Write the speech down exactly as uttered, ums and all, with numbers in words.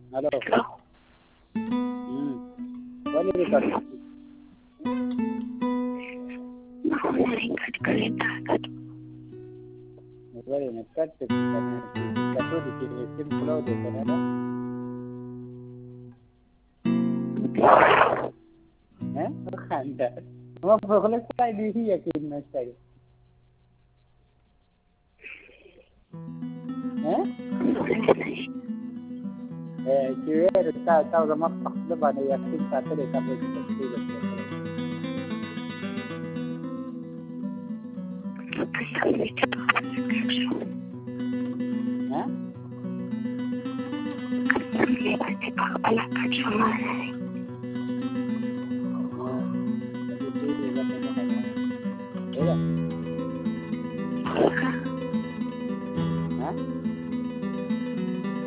Hello. Hello. हम्म बोलिए record. नहीं cut कर लेता कट। बोलिए ना कट करना कटो देखिए सिम खुला देते हैं ना। हैं तो खांडा वो बोले साइड ही है कि मैं साइड हैं eh cewek tahu tahu sama fakta pada yakin satu deh sampai seperti itu. Hah? Ini pasti bakal kacau.